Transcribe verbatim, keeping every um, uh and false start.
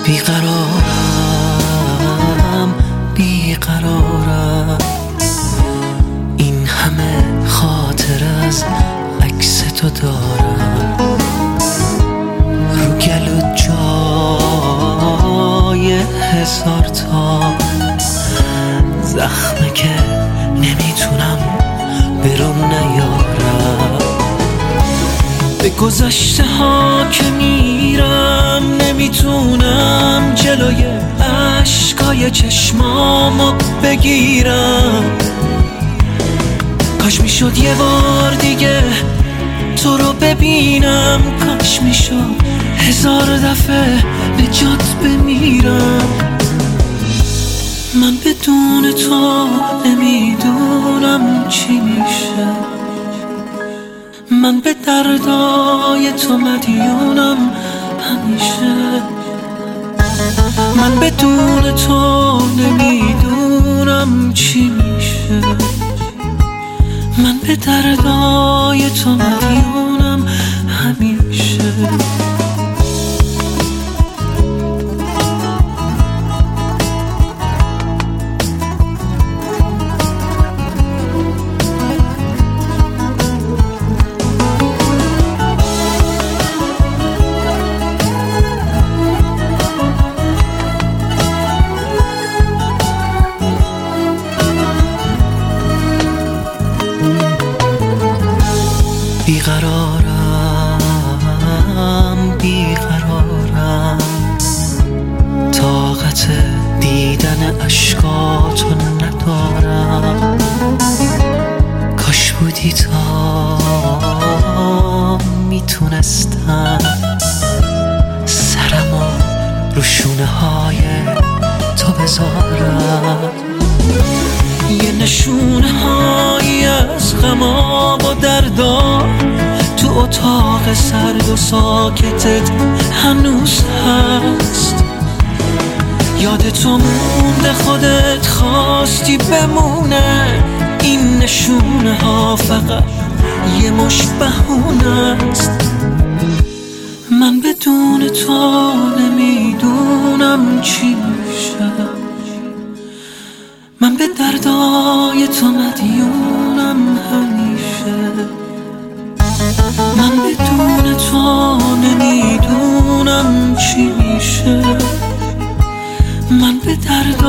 بیقرارم بیقرارم، این همه خاطر از عکس تو دارم، رو گلو جای هزار تا زخمه که نمیتونم برون نیارم. به گذشته ها که میرم نمیتونم جلوی عشقای چشمامو بگیرم. کاش میشد یه بار دیگه تو رو ببینم، کاش میشد هزار دفعه به جات بمیرم. من بدون تو نمیدونم چی میشه، من به دردای تو مدیونم همیشه. من بدون تو نمیدونم چی میشه، من به دردای تو مدیونم همیشه. بیقرارم بیقرارم، طاقت دیدن اشکاتو ندارم. کاش بودی تا میتونستم سرمو رو شونه های تو بذارم، یه نشونه هایی از غما و دردا تو اتاق سرد و ساکتت هنوز هست. یاد تو مونده، خودت خواستی بمونه، این نشونه ها فقط یه مش بهونه است. من بدون تو نمیدونم چی میشه، من به دردای تو مدیونم همیشه. من بدون تو نمیدونم چی میشه، من به دردای